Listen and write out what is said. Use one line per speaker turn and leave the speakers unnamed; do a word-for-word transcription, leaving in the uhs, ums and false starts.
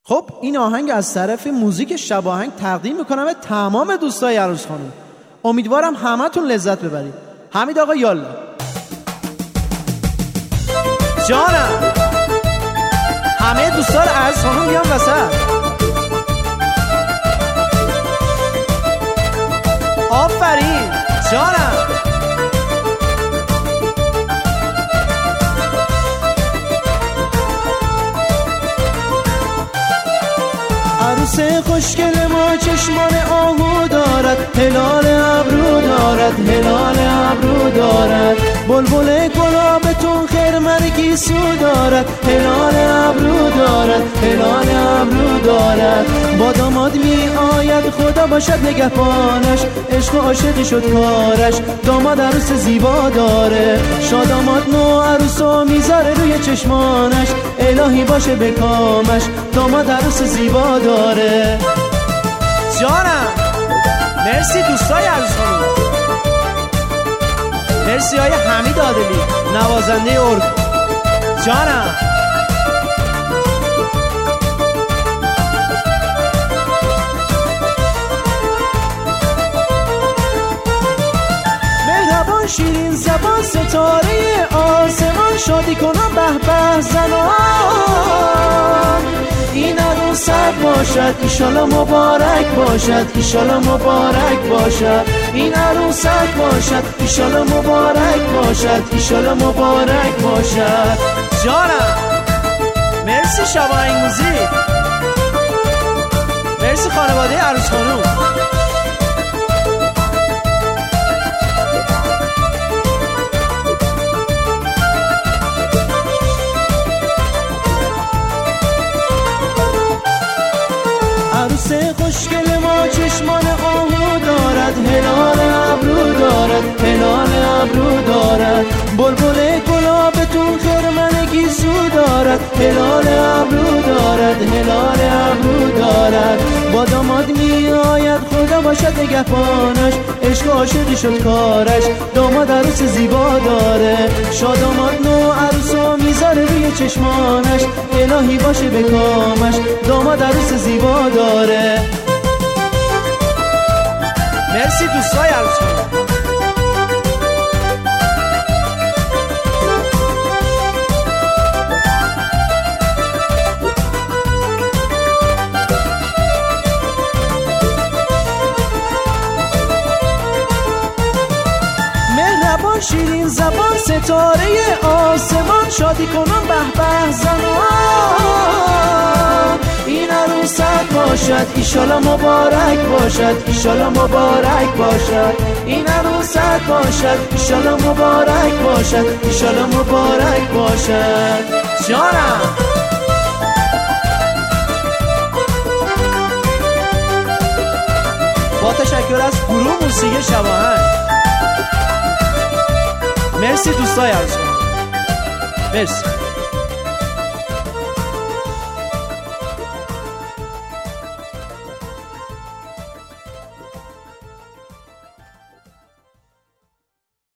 خب این آهنگ از طرف موزیک شب آهنگ تقدیم میکنم به تمام دوستای عروس خانم. امیدوارم همتون لذت ببرید. حمید آقا یالا جانم. همه دوستان عروس خانم بیان وسط. آفرین جانم. عروس خوشگل ما چشمان آهو دارد، هلال ابرو دارد، هلال ابرو دارد. بلبل گلابتون خرمن گیسو دارد، هلال ابرو دارد، هلال ابرو دارد. با داماد می آید خدا باشد نگهبانش، عشق و عاشقی شد کارش. داماد عروس زیبا داره، شاداماد نو عروسو میذاره روی چشمانش، الهی باشه به کامش. داماد عروس زیبا داره جانم. مرسی دوستای عروس خانم. مرسی های حمید عادلی نوازنده ارگ جانم. مهربان شیرین زبان ستاره آسمان، شادی کنم به به زنان. این عروست باشد ایشالا مبارک باشد، ایشالا مبارک باشد. این عروست باشد ایشالا مبارک باشد، ایشالا مبارک باشد جانم. مرسی شب آهنگ موزیک. مرسی خانواده عروس خانم. عروس خوشگل ما چشمان آهو دارد، هلال ابرو دارد، هلال ابرو دارد. بلبل گلابتون خرمن گیسو دارد، هلال ابرو دارد، هلال ابرو دارد. با داماد می آید خدا باشد نگهبانش، عشق و عاشقی شد کارش. داماد عروس زیبا داره، شاداماد نو عروسو میذاره روی چشمانش، الهی باشه به کامش. داماد عروس زیبا داره. مرسی دوستای عروس خانم. مهربان شیرین زبان ستاره آسمان، شادی کنم به به زنان. این عروست باشد ایشالا مبارک باشد، ایشالا مبارک باشد. این عروست باشد ایشالا مبارک باشد، ایشالا مبارک باشد جانم. با تشکر از گروه موسیقی شب آهنگ. مرسی دوستای عروس خانم. مرسی.